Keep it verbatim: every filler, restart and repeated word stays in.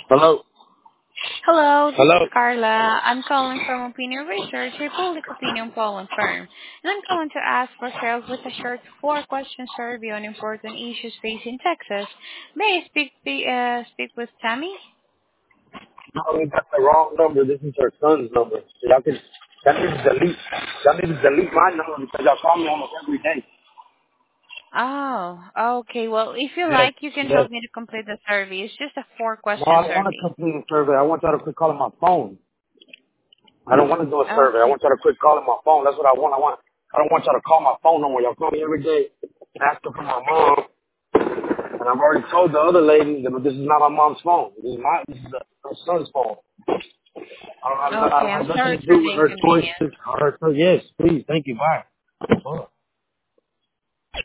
Hello? Hello, this Hello? is Carla. I'm calling from Opinion Research, a public opinion polling firm, and I'm calling to ask for help with a short four-question survey on important issues facing Texas. May I speak be, uh, speak with Tammy? No, you got the wrong number. This is her son's number. So y'all can, y'all need to delete, y'all need to delete my number because y'all call me almost every day. Oh, okay. Well, if you Yes, like, you can yes. help me to complete the survey. It's just a No, I four-question don't want to survey. complete a survey. I want y'all to quit calling my phone. I don't want to do a survey. I Okay. want y'all to quit calling my phone. That's what I want. I want, I don't want y'all to call my phone no more. Y'all call me every day asking for my mom. And I've already told the other lady that this is not my mom's phone. This is my, this is the, her son's phone. I don't have, I Okay, don't I'm have nothing sorry to for do the with her inconvenience. choices. Her, yes, please. Thank you. Bye.